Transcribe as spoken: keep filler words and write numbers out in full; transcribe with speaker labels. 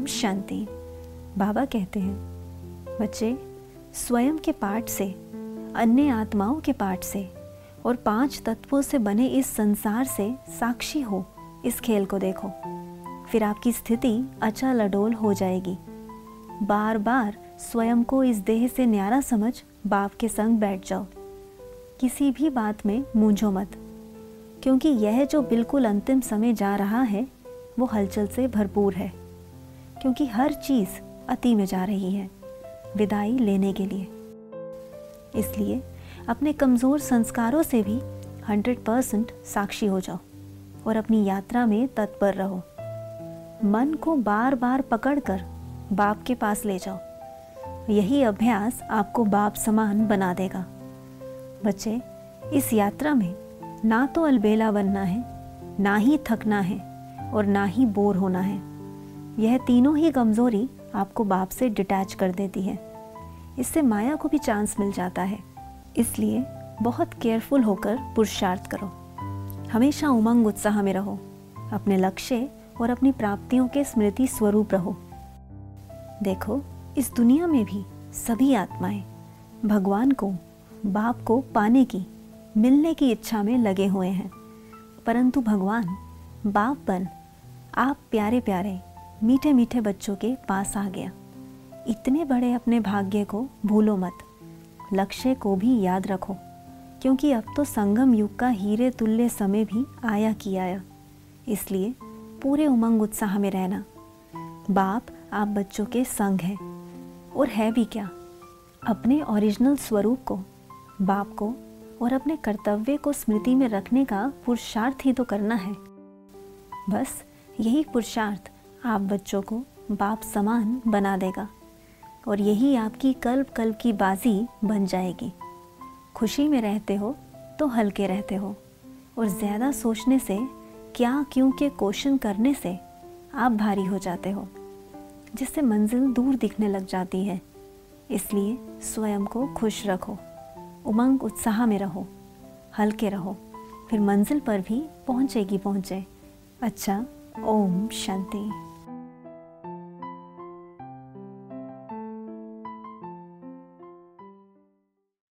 Speaker 1: ओम शांति। बाबा कहते हैं, बच्चे स्वयं के पाठ से, अन्य आत्माओं के पाठ से और पांच तत्वों से बने इस संसार से साक्षी हो इस खेल को देखो, फिर आपकी स्थिति अचल अडोल हो जाएगी। बार बार स्वयं को इस देह से न्यारा समझ बाप के संग बैठ जाओ। किसी भी बात में मूंझो मत, क्योंकि यह जो बिल्कुल अंतिम समय जा रहा है वो हलचल से भरपूर है, क्योंकि हर चीज़ अति में जा रही है विदाई लेने के लिए। इसलिए अपने कमज़ोर संस्कारों से भी हंड्रेड परसेंट साक्षी हो जाओ और अपनी यात्रा में तत्पर रहो। मन को बार बार पकड़कर बाप के पास ले जाओ। यही अभ्यास आपको बाप समान बना देगा। बच्चे, इस यात्रा में ना तो अलबेला बनना है, ना ही थकना है और ना ही बोर होना है। यह तीनों ही कमज़ोरी आपको बाप से डिटैच कर देती है। इससे माया को भी चांस मिल जाता है। इसलिए बहुत केयरफुल होकर पुरुषार्थ करो। हमेशा उमंग उत्साह में रहो। अपने लक्ष्य और अपनी प्राप्तियों के स्मृति स्वरूप रहो। देखो, इस दुनिया में भी सभी आत्माएं भगवान को, बाप को पाने की, मिलने की इच्छा में लगे हुए हैं। परंतु भगवान बाप बन आप प्यारे प्यारे मीठे मीठे बच्चों के पास आ गया। इतने बड़े अपने भाग्य को भूलो मत। लक्ष्य को भी याद रखो, क्योंकि अब तो संगम युग का हीरे तुल्य समय भी आया की आया। इसलिए पूरे उमंग उत्साह में रहना। बाप आप बच्चों के संग है, और है भी क्या, अपने ओरिजिनल स्वरूप को, बाप को और अपने कर्तव्य को स्मृति में रखने का पुरुषार्थ ही तो करना है। बस यही पुरुषार्थ आप बच्चों को बाप समान बना देगा और यही आपकी कल्प कल्प की बाजी बन जाएगी। खुशी में रहते हो तो हल्के रहते हो, और ज़्यादा सोचने से, क्या क्यों के क्वेश्चन करने से आप भारी हो जाते हो, जिससे मंजिल दूर दिखने लग जाती है। इसलिए स्वयं को खुश रखो, उमंग उत्साह में रहो, हल्के रहो, फिर मंजिल पर भी पहुँचेगी पहुँचे। अच्छा, ओम शांति।